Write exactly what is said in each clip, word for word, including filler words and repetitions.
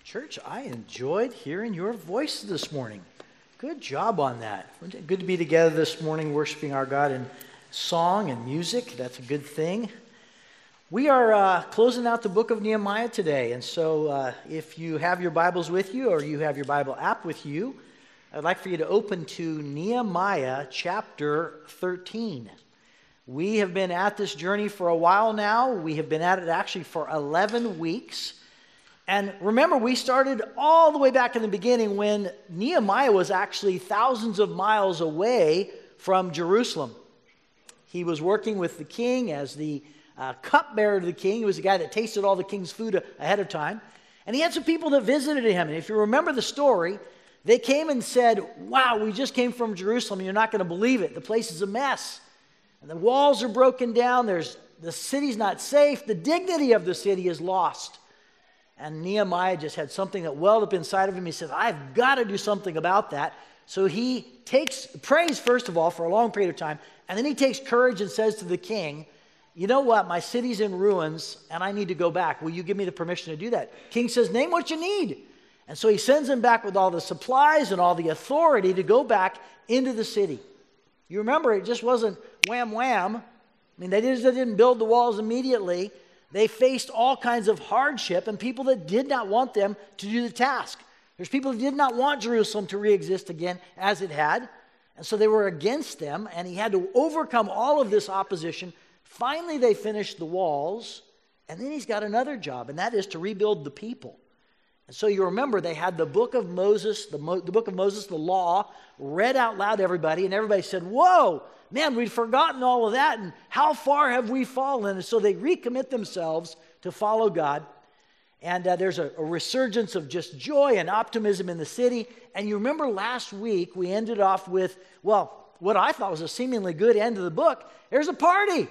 Church, I enjoyed hearing your voice this morning. Good job on that. Good to be together this morning worshiping our God in song and music. That's a good thing. We are uh, closing out the book of Nehemiah today, and so uh, if you have your Bibles with you or you have your Bible app with you, I'd like for you to open to Nehemiah chapter thirteen. We have been at this journey for a while now. We have been at it actually for eleven weeks. And remember, we started all the way back in the beginning when Nehemiah was actually thousands of miles away from Jerusalem. He was working with the king as the uh, cupbearer to the king. He was the guy that tasted all the king's food ahead of time. And he had some people that visited him. And if you remember the story, they came and said, wow, we just came from Jerusalem. You're not going to believe it. The place is a mess. And the walls are broken down. There's, the city's not safe. The dignity of the city is lost. And Nehemiah just had something that welled up inside of him. He said, I've got to do something about that. So he takes, prays first of all for a long period of time, and then he takes courage and says to the king, you know what, my city's in ruins, and I need to go back. Will you give me the permission to do that? King says, name what you need. And so he sends him back with all the supplies and all the authority to go back into the city. You remember, it just wasn't wham, wham. I mean, they just didn't build the walls immediately. They faced all kinds of hardship and people that did not want them to do the task. There's people who did not want Jerusalem to re-exist again as it had. And so they were against them, and he had to overcome all of this opposition. Finally, they finished the walls, and then he's got another job, and that is to rebuild the people. And so you remember they had the book of Moses, the, Mo- the book of Moses, the law, read out loud to everybody, and everybody said, whoa, man, we'd forgotten all of that, and how far have we fallen? And so they recommit themselves to follow God. And uh, there's a, a resurgence of just joy and optimism in the city. And you remember last week we ended off with, well, what I thought was a seemingly good end of the book. There's a party.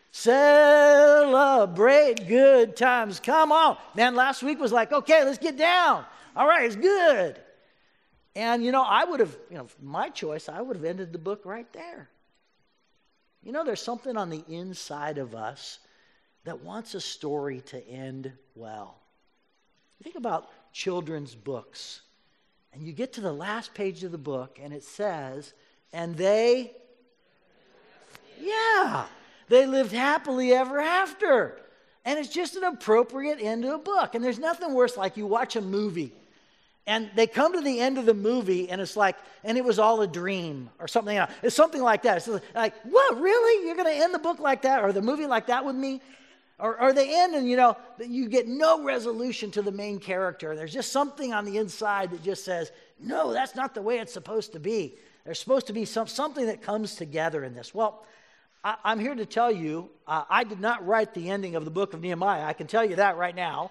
Celebrate good times. Come on. Man, last week was like, okay, let's get down. All right, it's good. And, you know, I would have, you know, my choice, I would have ended the book right there. You know, there's something on the inside of us that wants a story to end well. You think about children's books, and you get to the last page of the book, and it says, and they, yeah, they lived happily ever after. And it's just an appropriate end to a book. And there's nothing worse like you watch a movie, and they come to the end of the movie, and it's like, and it was all a dream, or something else. It's something like that. It's like, what, really? You're going to end the book like that, or the movie like that with me? Or, or they end, and you know, you get no resolution to the main character. There's just something on the inside that just says, no, that's not the way it's supposed to be. There's supposed to be some, something that comes together in this. Well, I, I'm here to tell you, uh, I did not write the ending of the book of Nehemiah. I can tell you that right now.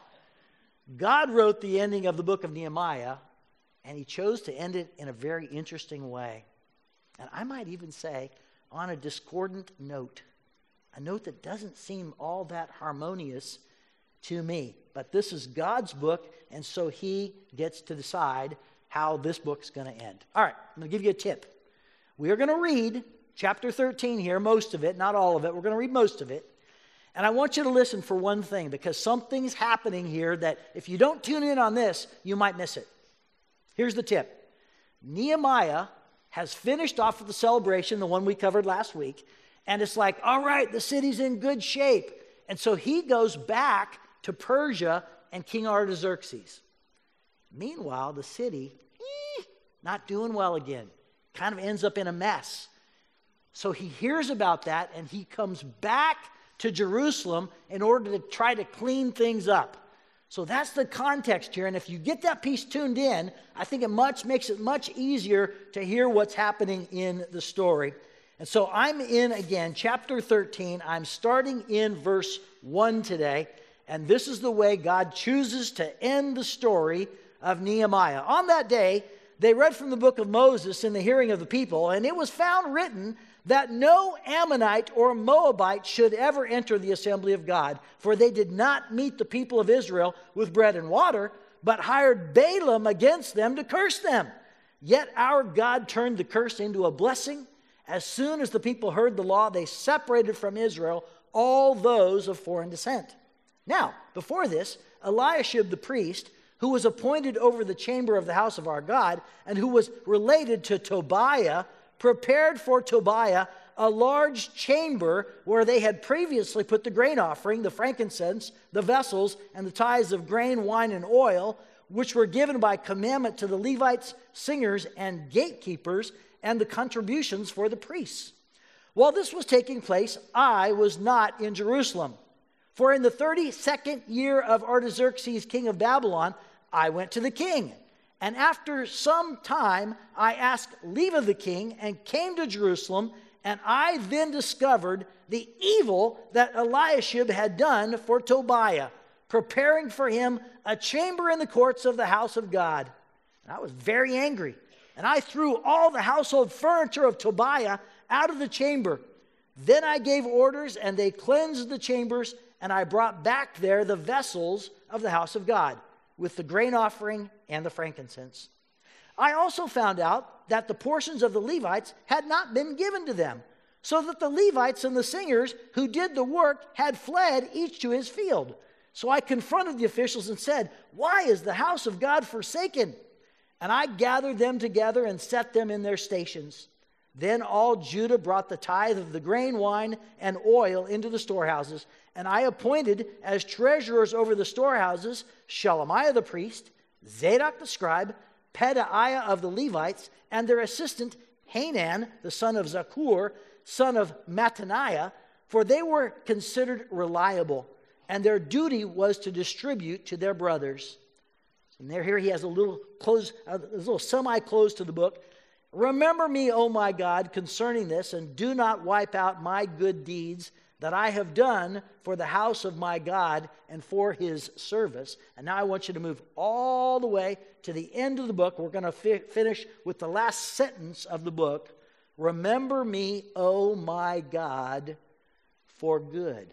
God wrote the ending of the book of Nehemiah, and he chose to end it in a very interesting way. And I might even say on a discordant note, a note that doesn't seem all that harmonious to me. But this is God's book, and so he gets to decide how this book's going to end. All right, I'm going to give you a tip. We are going to read chapter thirteen here, most of it, not all of it. We're going to read most of it. And I want you to listen for one thing, because something's happening here that if you don't tune in on this, you might miss it. Here's the tip. Nehemiah has finished off with the celebration, the one we covered last week, and it's like, all right, the city's in good shape. And so he goes back to Persia and King Artaxerxes. Meanwhile, the city, eh, not doing well again, kind of ends up in a mess. So he hears about that, and he comes back to Jerusalem in order to try to clean things up. So that's the context here. And if you get that piece tuned in, I think it much makes it much easier to hear what's happening in the story. And so I'm in, again, chapter thirteen. I'm starting in verse one today. And this is the way God chooses to end the story of Nehemiah. On that day, they read from the book of Moses in the hearing of the people, and it was found written that no Ammonite or Moabite should ever enter the assembly of God, for they did not meet the people of Israel with bread and water, but hired Balaam against them to curse them. Yet our God turned the curse into a blessing. As soon as the people heard the law, they separated from Israel all those of foreign descent. Now, before this, Eliashib the priest who was appointed over the chamber of the house of our God, and who was related to Tobiah, prepared for Tobiah a large chamber where they had previously put the grain offering, the frankincense, the vessels, and the tithes of grain, wine, and oil, which were given by commandment to the Levites, singers, and gatekeepers, and the contributions for the priests. While this was taking place, I was not in Jerusalem. For in the thirty-second year of Artaxerxes, king of Babylon, I went to the king. And after some time, I asked leave of the king and came to Jerusalem. And I then discovered the evil that Eliashib had done for Tobiah, preparing for him a chamber in the courts of the house of God. And I was very angry. And I threw all the household furniture of Tobiah out of the chamber. Then I gave orders, and they cleansed the chambers, and I brought back there the vessels of the house of God, with the grain offering and the frankincense. I also found out that the portions of the Levites had not been given to them, so that the Levites and the singers who did the work had fled each to his field. So I confronted the officials and said, "Why is the house of God forsaken?" And I gathered them together and set them in their stations. Then all Judah brought the tithe of the grain, wine, and oil into the storehouses. And I appointed as treasurers over the storehouses Shelemiah the priest, Zadok the scribe, Pedaiah of the Levites, and their assistant Hanan, the son of Zakur, son of Mattaniah, for they were considered reliable, and their duty was to distribute to their brothers. And there, here he has a little close, a little semi-close to the book. Remember me, O my God, concerning this, and do not wipe out my good deeds that I have done for the house of my God and for his service. And now I want you to move all the way to the end of the book. We're going to fi- finish with the last sentence of the book. Remember me, O my God, for good.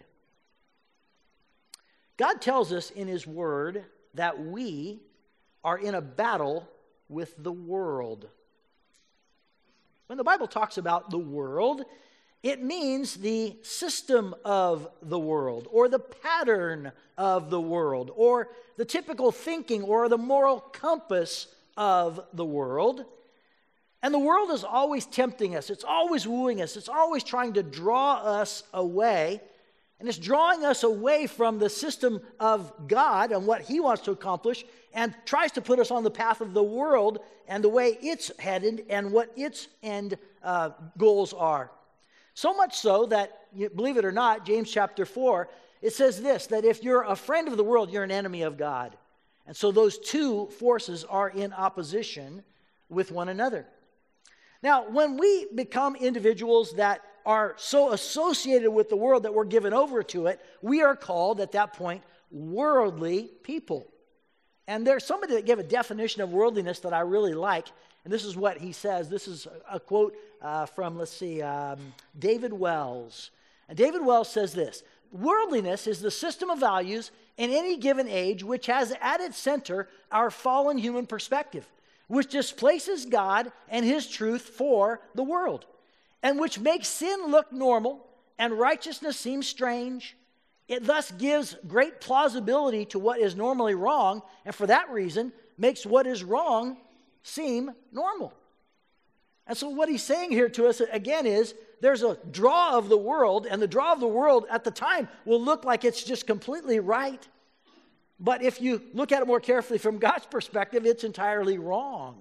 God tells us in his word that we are in a battle with the world. When the Bible talks about the world, it means the system of the world, or the pattern of the world, or the typical thinking or the moral compass of the world. And the world is always tempting us. It's always wooing us. It's always trying to draw us away. And it's drawing us away from the system of God and what he wants to accomplish, and tries to put us on the path of the world and the way it's headed and what its end uh, goals are. So much so that, believe it or not, James chapter four, it says this, that if you're a friend of the world, you're an enemy of God. And so those two forces are in opposition with one another. Now, when we become individuals that are so associated with the world that we're given over to it, we are called at that point worldly people. And there's somebody that gave a definition of worldliness that I really like, and this is what he says. This is a quote uh, from, let's see, um, David Wells. And David Wells says this: worldliness is the system of values in any given age which has at its center our fallen human perspective, which displaces God and his truth for the world, and which makes sin look normal and righteousness seem strange. It thus gives great plausibility to what is normally wrong, and for that reason makes what is wrong seem normal. And so what he's saying here to us again is there's a draw of the world, and the draw of the world at the time will look like it's just completely right. But if you look at it more carefully from God's perspective, it's entirely wrong.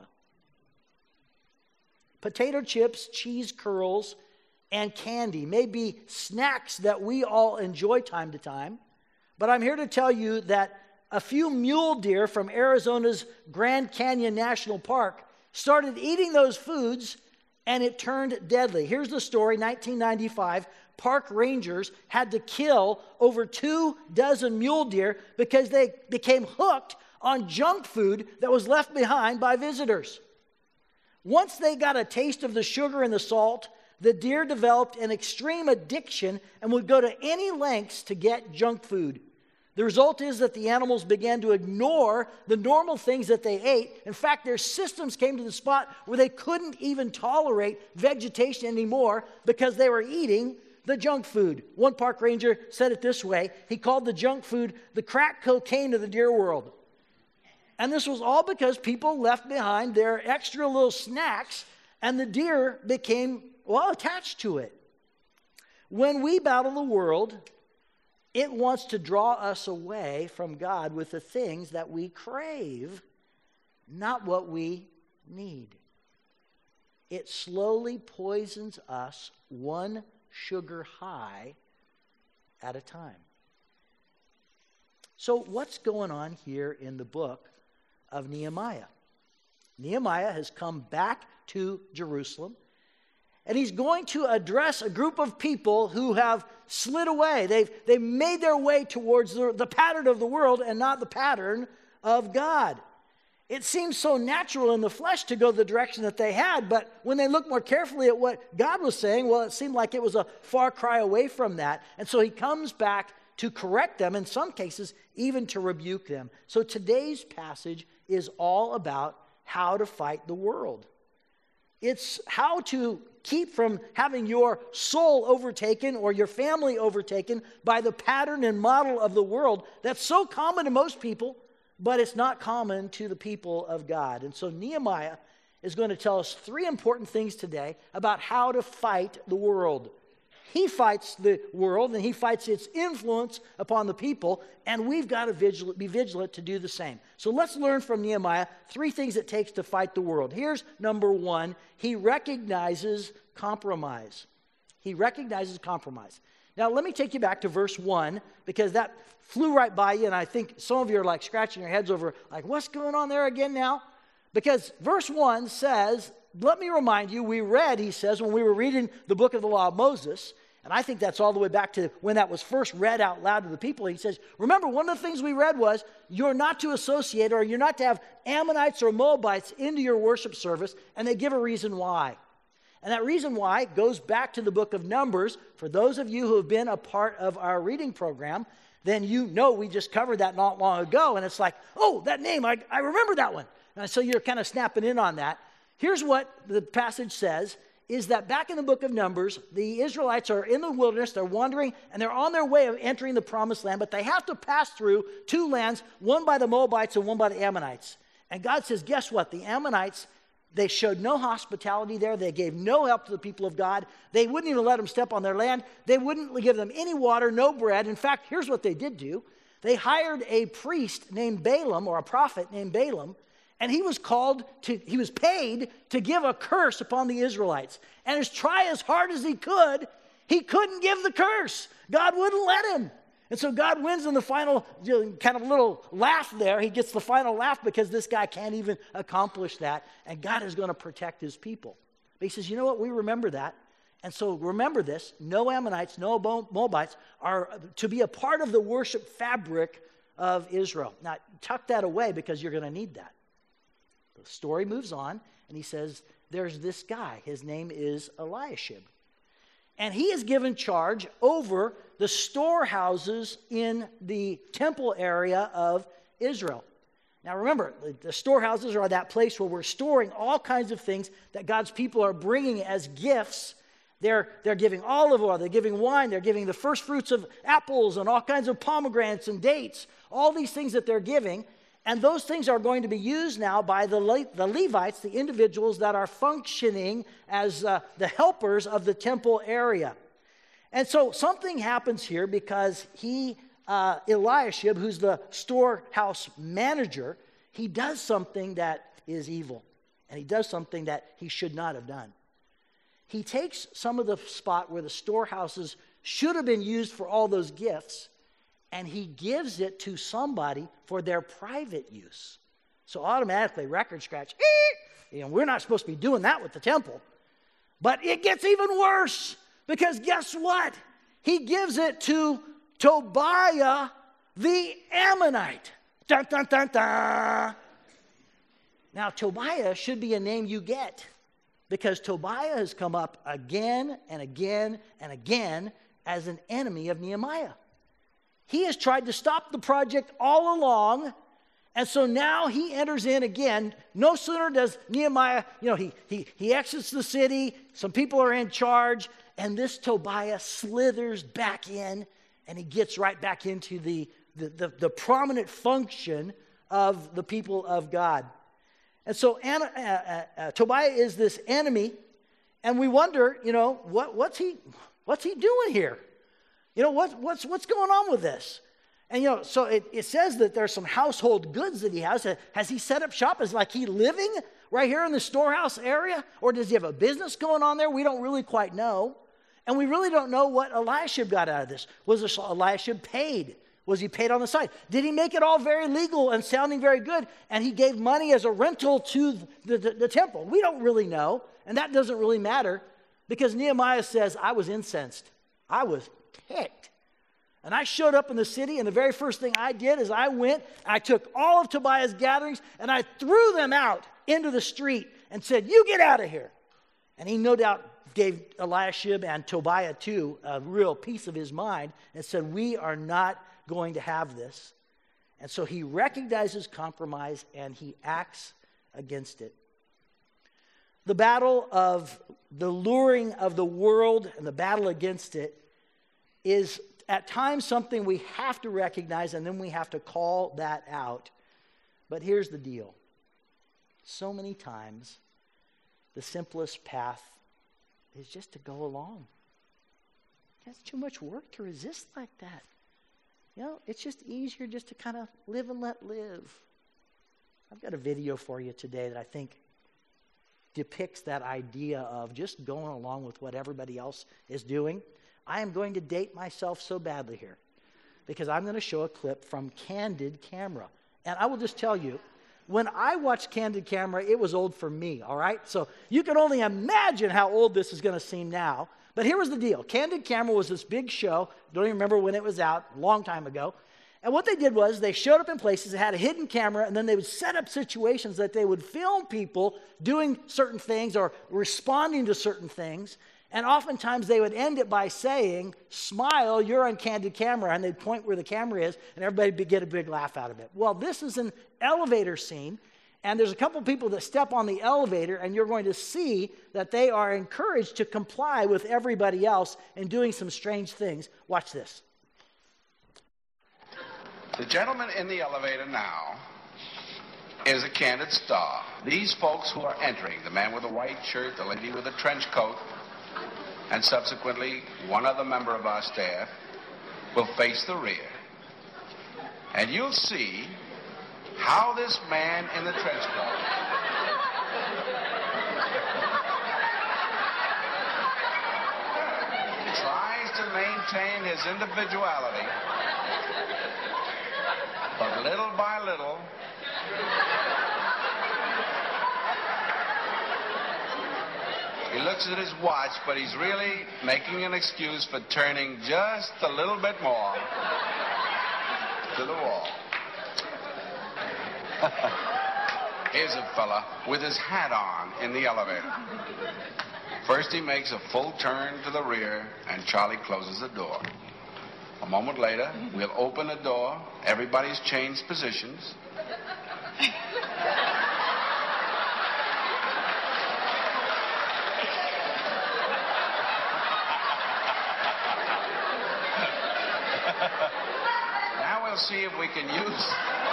Potato chips, cheese curls, and candy may be snacks that we all enjoy time to time, but I'm here to tell you that a few mule deer from Arizona's Grand Canyon National Park started eating those foods, and it turned deadly. Here's the story. nineteen ninety-five, park rangers had to kill over two dozen mule deer because they became hooked on junk food that was left behind by visitors. Once they got a taste of the sugar and the salt, the deer developed an extreme addiction and would go to any lengths to get junk food. The result is that the animals began to ignore the normal things that they ate. In fact, their systems came to the spot where they couldn't even tolerate vegetation anymore because they were eating the junk food. One park ranger said it this way. He called the junk food the crack cocaine of the deer world. And this was all because people left behind their extra little snacks, and the deer became, well, attached to it. When we battle the world, it wants to draw us away from God with the things that we crave, not what we need. It slowly poisons us one sugar high at a time. So what's going on here in the book of Nehemiah? Nehemiah has come back to Jerusalem, and he's going to address a group of people who have slid away. They've, they've made their way towards the, the pattern of the world and not the pattern of God. It seems so natural in the flesh to go the direction that they had, but when they look more carefully at what God was saying, well, it seemed like it was a far cry away from that. And so he comes back to correct them, in some cases, even to rebuke them. So today's passage is all about how to fight the world. It's how to keep from having your soul overtaken or your family overtaken by the pattern and model of the world that's so common to most people, but it's not common to the people of God. And so Nehemiah is going to tell us three important things today about how to fight the world. He fights the world, and he fights its influence upon the people, and we've got to vigilant, be vigilant to do the same. So let's learn from Nehemiah three things it takes to fight the world. Here's number one. He recognizes compromise. He recognizes compromise. Now, let me take you back to verse one, because that flew right by you, and I think some of you are like scratching your heads over, like, what's going on there again now? Because verse one says, let me remind you, we read, he says, when we were reading the book of the law of Moses, and I think that's all the way back to when that was first read out loud to the people. He says, remember, one of the things we read was, you're not to associate, or you're not to have Ammonites or Moabites into your worship service, and they give a reason why. And that reason why goes back to the book of Numbers. For those of you who have been a part of our reading program, then you know we just covered that not long ago. And it's like, oh, that name, I, I remember that one. And so you're kind of snapping in on that. Here's what the passage says, is that back in the book of Numbers, the Israelites are in the wilderness, they're wandering, and they're on their way of entering the promised land, but they have to pass through two lands, one by the Moabites and one by the Ammonites. And God says, guess what? The Ammonites, they showed no hospitality there. They gave no help to the people of God. They wouldn't even let them step on their land. They wouldn't give them any water, no bread. In fact, here's what they did do. They hired a priest named Balaam, or a prophet named Balaam, and he was called to, he was paid to give a curse upon the Israelites. And as try as hard as he could, he couldn't give the curse. God wouldn't let him. And so God wins in the final, you know, kind of little laugh there. He gets the final laugh because this guy can't even accomplish that. And God is going to protect his people. But he says, you know what? We remember that. And so remember this. No Ammonites, no Moabites are to be a part of the worship fabric of Israel. Now, tuck that away because you're going to need that. The story moves on, and he says, there's this guy. His name is Eliashib. And he is given charge over the storehouses in the temple area of Israel. Now remember, the storehouses are that place where we're storing all kinds of things that God's people are bringing as gifts. They're, they're giving olive oil, they're giving wine, they're giving the first fruits of apples and all kinds of pomegranates and dates, all these things that they're giving. And those things are going to be used now by the, Le- the Levites, the individuals that are functioning as uh, the helpers of the temple area. And so something happens here because he, uh, Eliashib, who's the storehouse manager, he does something that is evil. And he does something that he should not have done. He takes some of the spot where the storehouses should have been used for all those gifts, and he gives it to somebody for their private use. So automatically, record scratch, you know, we're not supposed to be doing that with the temple. But it gets even worse, because guess what? He gives it to Tobiah the Ammonite. Dun, dun, dun, dun. Now, Tobiah should be a name you get, because Tobiah has come up again and again and again as an enemy of Nehemiah. He has tried to stop the project all along, and so now he enters in again. No sooner does Nehemiah, you know, he, he, he exits the city, some people are in charge, and this Tobiah slithers back in, and he gets right back into the, the, the, the prominent function of the people of God. And so Anna, uh, uh, uh, Tobiah is this enemy, and we wonder, you know, what, what's he, what's he doing here? You know, what, what's what's going on with this? And, you know, so it, it says that there's some household goods that he has. Has he set up shop? Is like he living right here in the storehouse area? Or does he have a business going on there? We don't really quite know. And we really don't know what Eliashib got out of this. Was Eliashib paid? Was he paid on the side? Did he make it all very legal and sounding very good? And he gave money as a rental to the, the, the temple? We don't really know. And that doesn't really matter, because Nehemiah says, I was incensed. I was ticked. And I showed up in the city, and the very first thing I did is I went, I took all of Tobiah's gatherings, and I threw them out into the street and said, you get out of here. And he no doubt gave Eliashib and Tobiah too a real piece of his mind and said, we are not going to have this. And so he recognizes compromise and he acts against it. The battle of the luring of the world and the battle against it is at times something we have to recognize, and then we have to call that out. But here's the deal. So many times, the simplest path is just to go along. That's too much work to resist like that. You know, it's just easier just to kind of live and let live. I've got a video for you today that I think depicts that idea of just going along with what everybody else is doing. I am going to date myself so badly here, because I'm going to show a clip from Candid Camera. And I will just tell you, when I watched Candid Camera, it was old for me, all right? So you can only imagine how old this is going to seem now. But here was the deal. Candid Camera was this big show. Don't even remember when it was out, a long time ago. And what they did was they showed up in places that had a hidden camera, and then they would set up situations that they would film people doing certain things or responding to certain things. And oftentimes they would end it by saying, smile, you're on Candid Camera, and they'd point where the camera is, and everybody would get a big laugh out of it. Well, this is an elevator scene, and there's a couple people that step on the elevator, and you're going to see that they are encouraged to comply with everybody else in doing some strange things. Watch this. The gentleman in the elevator now is a Candid star. These folks who are entering, the man with the white shirt, the lady with the trench coat, and subsequently one other member of our staff, will face the rear. And you'll see how this man in the trench coat tries to maintain his individuality, but little by little, he looks at his watch, but he's really making an excuse for turning just a little bit more to the wall. Here's a fella with his hat on in the elevator. First he makes a full turn to the rear, and Charlie closes the door. A moment later, we'll open the door. Everybody's changed positions. Now we'll see if we can use...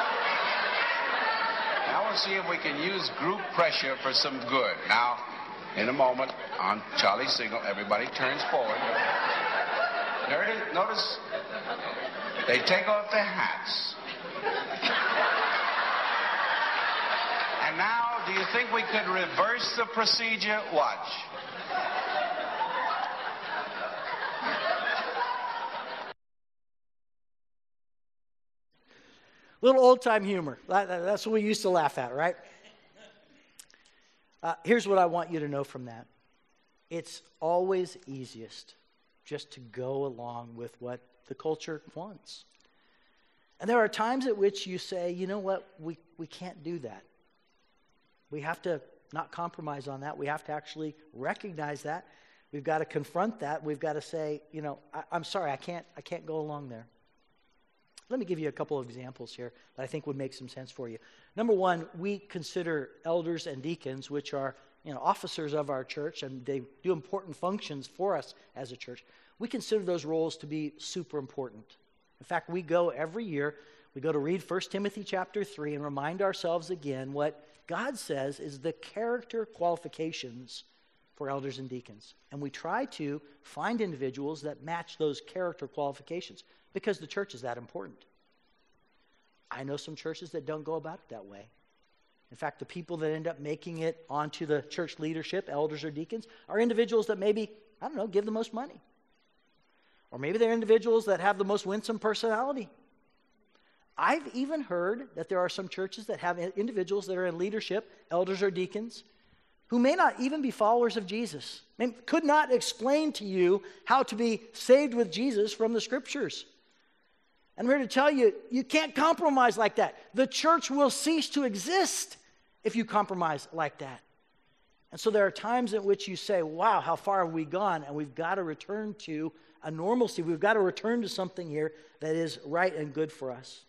Now we'll see if we can use group pressure for some good. Now, in a moment, on Charlie's signal, everybody turns forward. There it is. Notice they take off their hats. And now, do you think we could reverse the procedure? Watch. Little old-time humor. That, that, that's what we used to laugh at, right? Uh, here's what I want you to know from that. It's always easiest just to go along with what the culture wants. And there are times at which you say, you know what, we, we can't do that. We have to not compromise on that. We have to actually recognize that. We've got to confront that. We've got to say, you know, I, I'm sorry, I can't, I can't go along there. Let me give you a couple of examples here that I think would make some sense for you. Number one, we consider elders and deacons, which are, you know, officers of our church, and they do important functions for us as a church. We consider those roles to be super important. In fact, we go every year, We go to read First Timothy chapter three and remind ourselves again what God says is the character qualifications for elders and deacons. And we try to find individuals that match those character qualifications because the church is that important. I know some churches that don't go about it that way. In fact, the people that end up making it onto the church leadership, elders or deacons, are individuals that maybe, I don't know, give the most money. Or maybe they're individuals that have the most winsome personality. I've even heard that there are some churches that have individuals that are in leadership, elders or deacons, who may not even be followers of Jesus. They could not explain to you how to be saved with Jesus from the Scriptures. And we're here to tell you, you can't compromise like that. The church will cease to exist if you compromise like that. And so there are times in which you say, wow, how far have we gone? And we've got to return to a normalcy. We've got to return to something here that is right and good for us.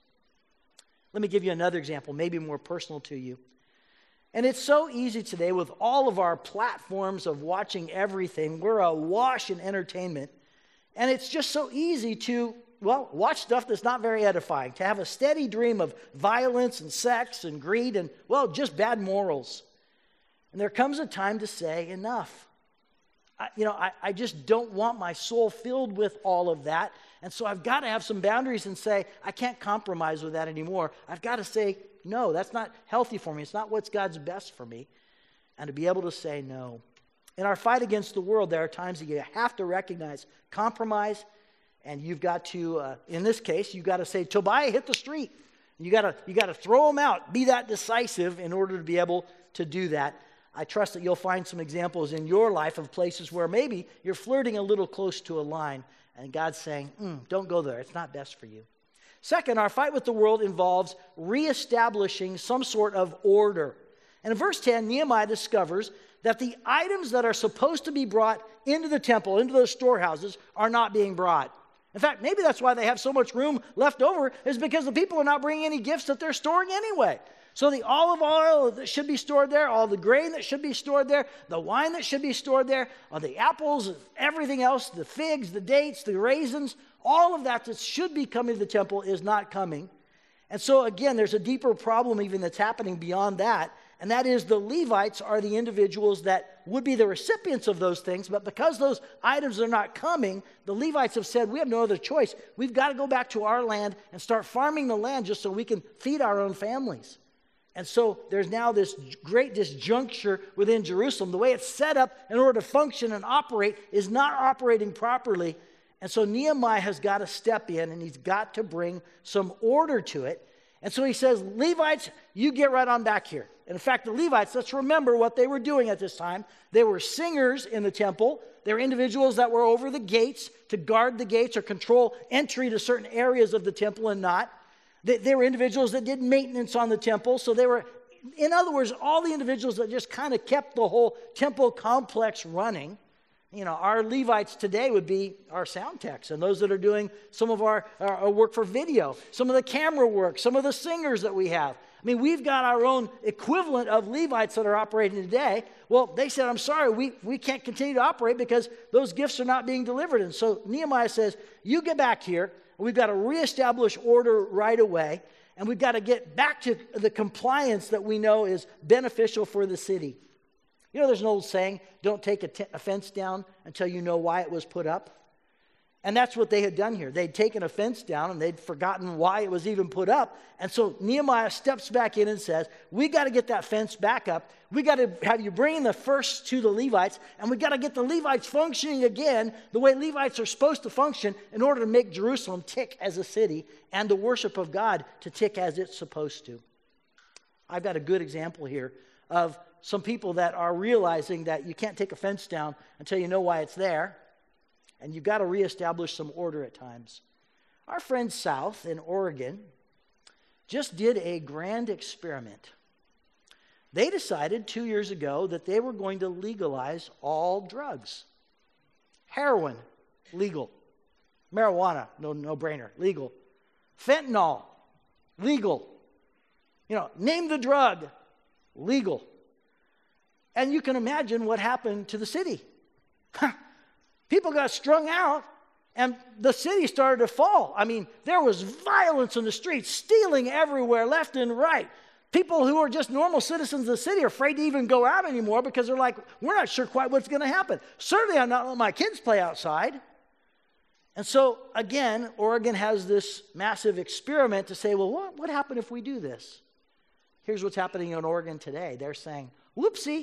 Let me give you another example, maybe more personal to you. And it's so easy today with all of our platforms of watching everything. We're awash in entertainment. And it's just so easy to, well, watch stuff that's not very edifying, to have a steady dream of violence and sex and greed and, well, just bad morals. And there comes a time to say, enough. I, you know, I, I just don't want my soul filled with all of that. And so I've got to have some boundaries and say, I can't compromise with that anymore. I've got to say, no, that's not healthy for me. It's not what's God's best for me. And to be able to say no. In our fight against the world, there are times that you have to recognize compromise. And you've got to, uh, in this case, you've got to say, Tobiah, hit the street. You got to, you got to throw them out. Be that decisive in order to be able to do that. I trust that you'll find some examples in your life of places where maybe you're flirting a little close to a line. And God's saying, mm, don't go there. It's not best for you. Second, our fight with the world involves reestablishing some sort of order. And in verse ten, Nehemiah discovers that the items that are supposed to be brought into the temple, into those storehouses, are not being brought. In fact, maybe that's why they have so much room left over, is because the people are not bringing any gifts that they're storing anyway. So the olive oil that should be stored there, all the grain that should be stored there, the wine that should be stored there, all the apples, everything else, the figs, the dates, the raisins, all of that that should be coming to the temple is not coming. And so again, there's a deeper problem even that's happening beyond that, and that is the Levites are the individuals that would be the recipients of those things, but because those items are not coming, the Levites have said, we have no other choice. We've got to go back to our land and start farming the land just so we can feed our own families. And so there's now this great disjuncture within Jerusalem. The way it's set up in order to function and operate is not operating properly. And so Nehemiah has got to step in and he's got to bring some order to it. And so he says, Levites, you get right on back here. And in fact, the Levites, let's remember what they were doing at this time. They were singers in the temple. They were individuals that were over the gates to guard the gates or control entry to certain areas of the temple and not. They, they were individuals that did maintenance on the temple. So they were, in other words, all the individuals that just kind of kept the whole temple complex running. You know, our Levites today would be our sound techs and those that are doing some of our, our work for video, some of the camera work, some of the singers that we have. I mean, we've got our own equivalent of Levites that are operating today. Well, they said, I'm sorry, we, we can't continue to operate because those gifts are not being delivered. And so Nehemiah says, you get back here. We've got to reestablish order right away. And we've got to get back to the compliance that we know is beneficial for the city. You know, there's an old saying, don't take a, t- a fence down until you know why it was put up. And that's what they had done here. They'd taken a fence down and they'd forgotten why it was even put up. And so Nehemiah steps back in and says, we got to get that fence back up. We got to have you bring the first to the Levites, and we got to get the Levites functioning again the way Levites are supposed to function in order to make Jerusalem tick as a city and the worship of God to tick as it's supposed to. I've got a good example here of some people that are realizing that you can't take a fence down until you know why it's there. And you've got to reestablish some order at times. Our friends south in Oregon just did a grand experiment. They decided two years ago that they were going to legalize all drugs. Heroin, legal. Marijuana, no, no brainer, legal. Fentanyl, legal. You know, name the drug, legal. And you can imagine what happened to the city. People got strung out, And the city started to fall. I mean, there was violence in the streets, stealing everywhere, left and right. People who are just normal citizens of the city are afraid to even go out anymore because they're like, we're not sure quite what's going to happen. Certainly, I'm not letting my kids play outside. And so, again, Oregon has this massive experiment to say, well, what, what happened if we do this? Here's what's happening in Oregon today. They're saying, whoopsie,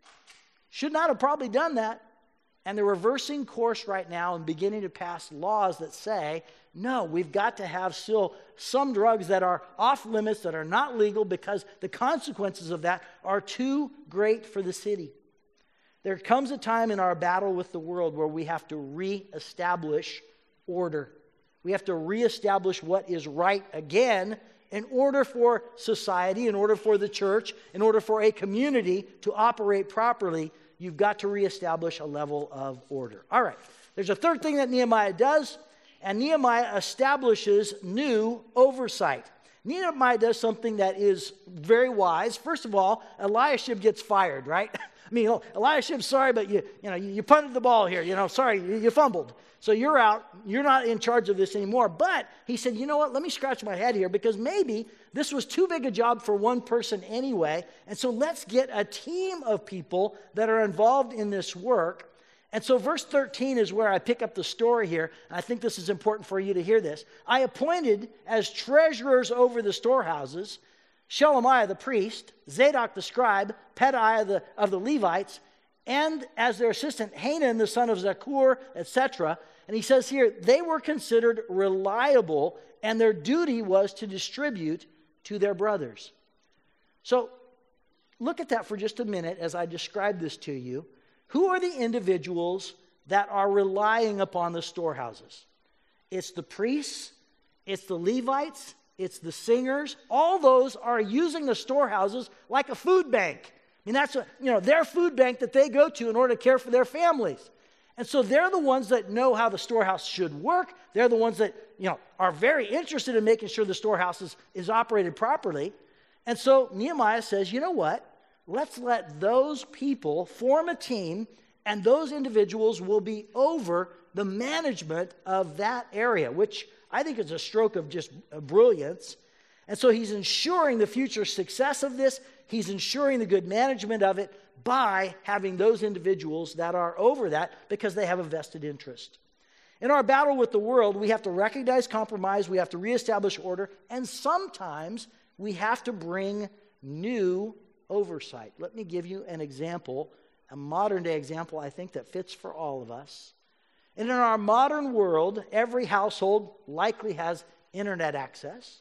should not have probably done that. And they're reversing course right now and beginning to pass laws that say, no, we've got to have still some drugs that are off limits, that are not legal, because the consequences of that are too great for the city. There comes a time in our battle with the world where we have to reestablish order. We have to reestablish what is right again in order for society, in order for the church, in order for a community to operate properly. You've got to reestablish a level of order. All right, there's a third thing that Nehemiah does, and Nehemiah establishes new oversight. Nehemiah does something that is very wise. First of all, Eliashib gets fired, right? I mean, Eliashib, sorry, but you, you know, you, you punted the ball here. You know, sorry, you, you fumbled. So you're out. You're not in charge of this anymore. But he said, you know what? Let me scratch my head here, because maybe this was too big a job for one person anyway. And so let's get a team of people that are involved in this work. And so verse thirteen is where I pick up the story here. And I think this is important for you to hear this. I appointed as treasurers over the storehouses Shelemiah the priest, Zadok the scribe, Pedaiah the, of the Levites, and as their assistant Hanan the son of Zakur, et cetera. And he says here, they were considered reliable, and their duty was to distribute to their brothers. So look at that for just a minute as I describe this to you. Who are the individuals that are relying upon the storehouses? It's the priests, it's the Levites, it's the singers. All those are using the storehouses like a food bank. I mean, that's a, you know, their food bank that they go to in order to care for their families. And so they're the ones that know how the storehouse should work. They're the ones that, you know, are very interested in making sure the storehouse is, is operated properly. And so Nehemiah says, you know what? Let's let those people form a team, and those individuals will be over the management of that area, which I think is a stroke of just brilliance. And so he's ensuring the future success of this. He's ensuring the good management of it by having those individuals that are over that, because they have a vested interest. In our battle with the world, we have to recognize compromise, we have to reestablish order, and sometimes we have to bring new oversight. Let me give you an example, a modern day example I think that fits for all of us. And in our modern world, every household likely has internet access.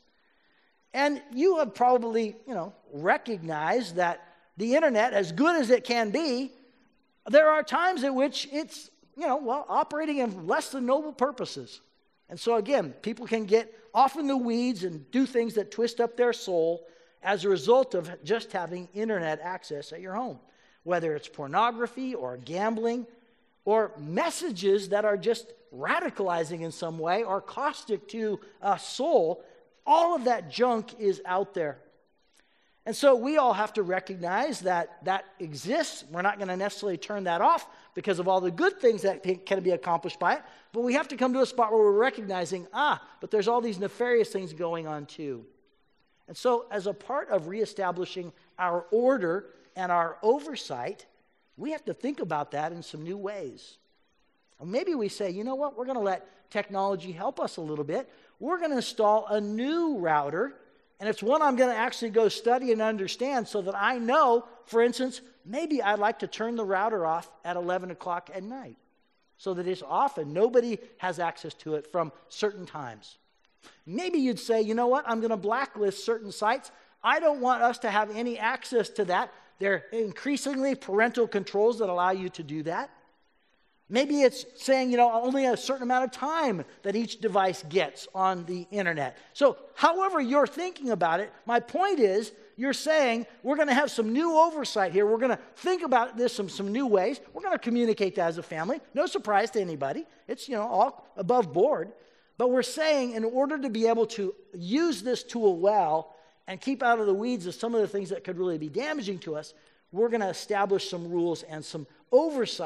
And you have probably, you know, recognized that the internet, as good as it can be, there are times at which it's, you know, well, operating in less than noble purposes. And so again, people can get off in the weeds and do things that twist up their soul as a result of just having internet access at your home. Whether it's pornography or gambling or messages that are just radicalizing in some way or caustic to a soul, all of that junk is out there. And so we all have to recognize that that exists. We're not going to necessarily turn that off because of all the good things that can be accomplished by it. But we have to come to a spot where we're recognizing, ah, but there's all these nefarious things going on too. And so as a part of reestablishing our order and our oversight, we have to think about that in some new ways. Or maybe we say, you know what, we're going to let technology help us a little bit. We're going to install a new router, and it's one I'm going to actually go study and understand so that I know, for instance, maybe I'd like to turn the router off at eleven o'clock at night so that it's off and nobody has access to it from certain times. Maybe you'd say, you know what, I'm going to blacklist certain sites. I don't want us to have any access to that. There are increasingly parental controls that allow you to do that. Maybe it's saying, you know, only a certain amount of time that each device gets on the internet. So however you're thinking about it, my point is you're saying we're going to have some new oversight here. We're going to think about this in some new ways. We're going to communicate that as a family. No surprise to anybody. It's, you know, all above board. But we're saying in order to be able to use this tool well and keep out of the weeds of some of the things that could really be damaging to us, we're going to establish some rules and some oversight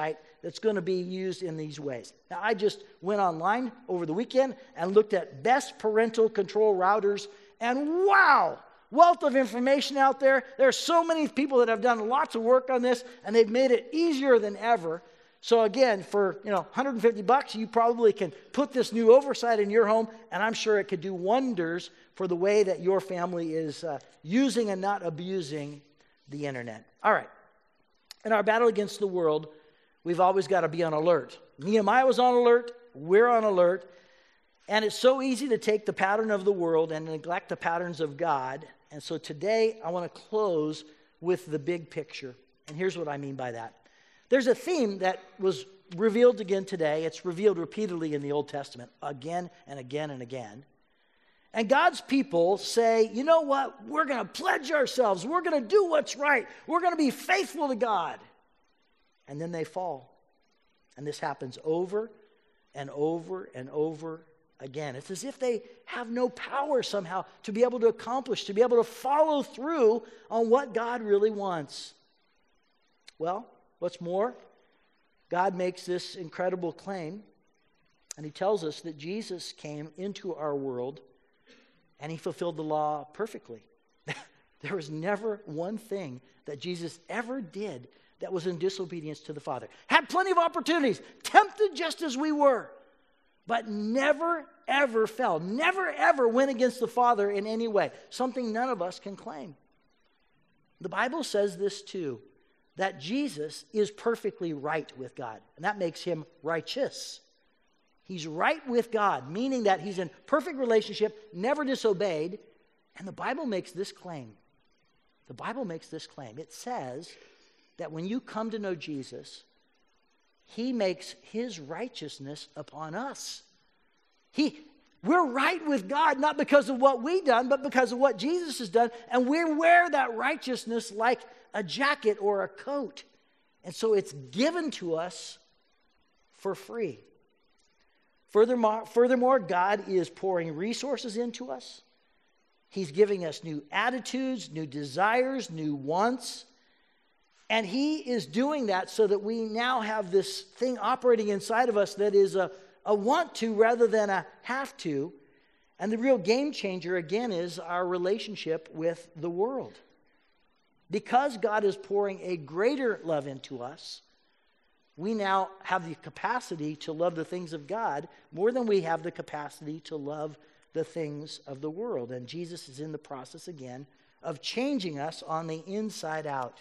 that's going to be used in these ways. Now, I just went online over the weekend and looked at best parental control routers, and wow, wealth of information out there. There are so many people that have done lots of work on this, and they've made it easier than ever. So again, for you know one hundred fifty bucks, you probably can put this new oversight in your home, and I'm sure it could do wonders for the way that your family is uh, using and not abusing the internet. All right. In our battle against the world, we've always got to be on alert. Nehemiah was on alert. We're on alert. And it's so easy to take the pattern of the world and neglect the patterns of God. And so today, I want to close with the big picture. And here's what I mean by that. There's a theme that was revealed again today. It's revealed repeatedly in the Old Testament, again and again and again. And God's people say, you know what? We're going to pledge ourselves. We're going to do what's right. We're going to be faithful to God. And then they fall. And this happens over and over and over again. It's as if they have no power somehow to be able to accomplish, to be able to follow through on what God really wants. Well, what's more, God makes this incredible claim, and he tells us that Jesus came into our world and he fulfilled the law perfectly. There was never one thing that Jesus ever did that was in disobedience to the Father. Had plenty of opportunities, tempted just as we were, but never, ever fell. Never, ever went against the Father in any way. Something none of us can claim. The Bible says this too, that Jesus is perfectly right with God, and that makes him righteous. He's right with God, meaning that he's in perfect relationship, never disobeyed. And the Bible makes this claim. The Bible makes this claim. It says that when you come to know Jesus, he makes his righteousness upon us. He, we're right with God, not because of what we've done, but because of what Jesus has done. And we wear that righteousness like a jacket or a coat. And so it's given to us for free. Furthermore, furthermore, God is pouring resources into us. He's giving us new attitudes, new desires, new wants. And he is doing that so that we now have this thing operating inside of us that is a, a want to rather than a have to. And the real game changer, again, is our relationship with the world. Because God is pouring a greater love into us, we now have the capacity to love the things of God more than we have the capacity to love the things of the world. And Jesus is in the process again of changing us on the inside out.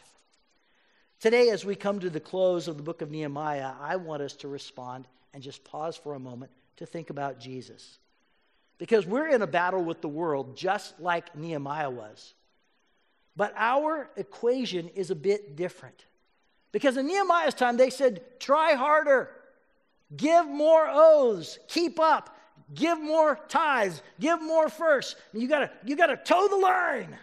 Today, as we come to the close of the book of Nehemiah, I want us to respond and just pause for a moment to think about Jesus. Because we're in a battle with the world just like Nehemiah was. But our equation is a bit different. Because in Nehemiah's time, they said, try harder, give more oaths, keep up, give more tithes, give more first. You gotta, you gotta toe the line.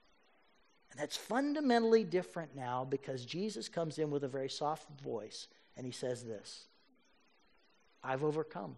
And that's fundamentally different now because Jesus comes in with a very soft voice and he says this, I've overcome.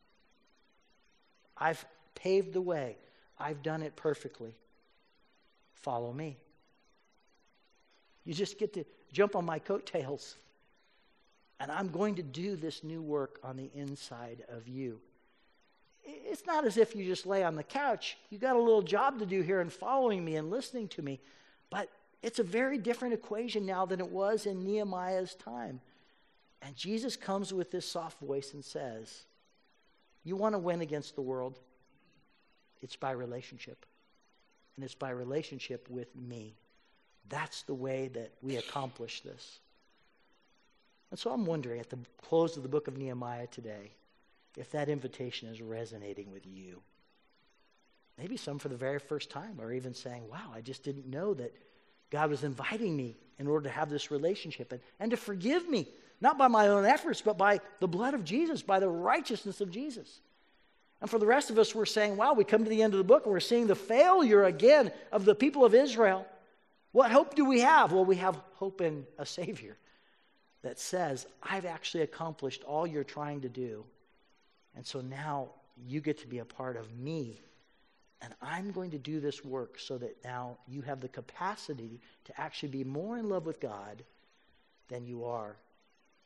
I've paved the way. I've done it perfectly. Follow me. You just get to jump on my coattails. And I'm going to do this new work on the inside of you. It's not as if you just lay on the couch. You got a little job to do here in following me and listening to me. But it's a very different equation now than it was in Nehemiah's time. And Jesus comes with this soft voice and says, you want to win against the world? It's by relationship. And it's by relationship with me. That's the way that we accomplish this. And so I'm wondering at the close of the book of Nehemiah today, if that invitation is resonating with you. Maybe some for the very first time are even saying, wow, I just didn't know that God was inviting me in order to have this relationship and, and to forgive me, not by my own efforts, but by the blood of Jesus, by the righteousness of Jesus. And for the rest of us, we're saying, wow, we come to the end of the book and we're seeing the failure again of the people of Israel. What hope do we have? Well, we have hope in a Savior that says, I've actually accomplished all you're trying to do. And so now you get to be a part of me. And I'm going to do this work so that now you have the capacity to actually be more in love with God than you are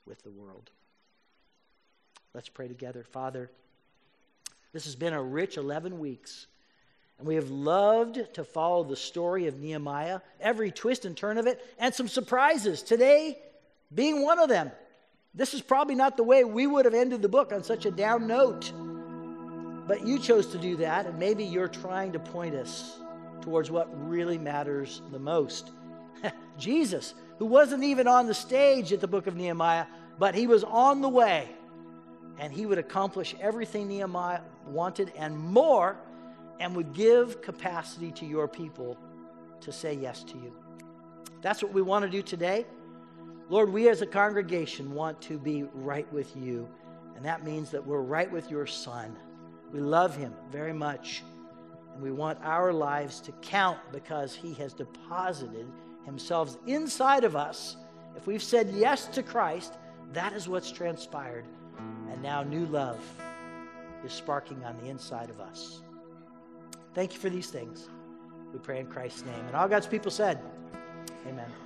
with the world. Let's pray together. Father, this has been a rich eleven weeks, and we have loved to follow the story of Nehemiah, every twist and turn of it, and some surprises, today being one of them. This is probably not the way we would have ended the book, on such a down note. But you chose to do that, and maybe you're trying to point us towards what really matters the most. Jesus, who wasn't even on the stage at the book of Nehemiah, but he was on the way. And he would accomplish everything Nehemiah wanted and more, and would give capacity to your people to say yes to you. That's what we want to do today. Lord, we as a congregation want to be right with you, and that means that we're right with your Son. We love him very much, and we want our lives to count because he has deposited himself inside of us. If we've said yes to Christ, that is what's transpired, and now new love is sparking on the inside of us. Thank you for these things. We pray in Christ's name. And all God's people said, amen.